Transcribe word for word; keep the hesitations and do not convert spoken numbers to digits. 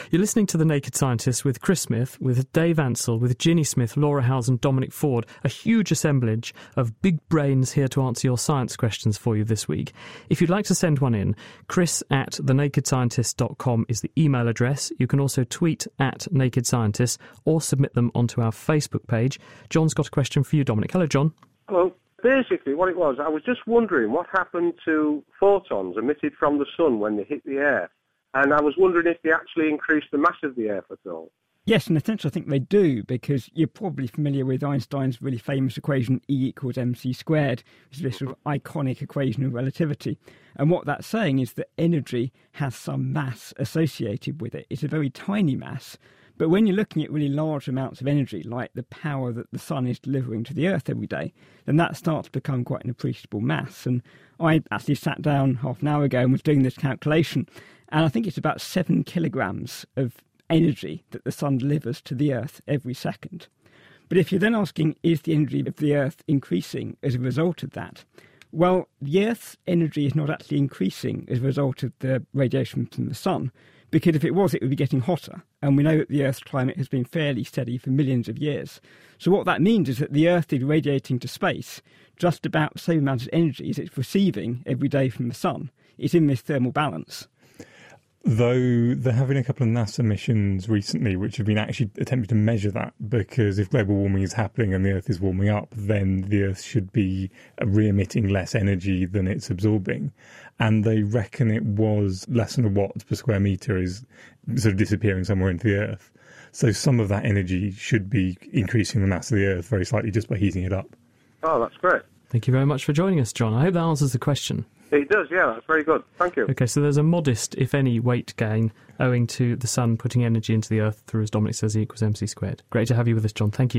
You're listening to The Naked Scientists with Chris Smith, with Dave Ansell, with Ginny Smith, Laura Howes and Dominic Ford. A huge assemblage of big brains here to answer your science questions for you this week. If you'd like to send one in, chris at the naked scientist dot com is the email address. You can also tweet at Naked Scientists or submit them onto our Facebook page. John's got a question for you, Dominic. Hello, John. Hello. Basically, what it was, I was just wondering what happened to photons emitted from the sun when they hit the Earth. And I was wondering if they actually increased the mass of the Earth at all. Yes, in a sense I think they do, because you're probably familiar with Einstein's really famous equation E equals mc squared, which is this sort of iconic equation of relativity. And what that's saying is that energy has some mass associated with it. It's a very tiny mass. But when you're looking at really large amounts of energy, like the power that the sun is delivering to the Earth every day, then that starts to become quite an appreciable mass. And I actually sat down half an hour ago and was doing this calculation, and I think it's about seven kilograms of energy that the sun delivers to the Earth every second. But if you're then asking, is the energy of the Earth increasing as a result of that? Well, the Earth's energy is not actually increasing as a result of the radiation from the sun, because if it was, it would be getting hotter. And we know that the Earth's climate has been fairly steady for millions of years. So what that means is that the Earth is radiating to space just about the same amount of energy as it's receiving every day from the sun. It's in this thermal balance. Though there have been a couple of NASA missions recently which have been actually attempting to measure that, because if global warming is happening and the Earth is warming up, then the Earth should be re-emitting less energy than it's absorbing. And they reckon it was less than a watt per square metre is sort of disappearing somewhere into the Earth. So some of that energy should be increasing the mass of the Earth very slightly just by heating it up. Oh, that's great. Thank you very much for joining us, John. I hope that answers the question. It does, yeah, that's very good. Thank you. OK, so there's a modest, if any, weight gain owing to the sun putting energy into the Earth through, as Dominic says, E equals mc squared. Great to have you with us, John. Thank you.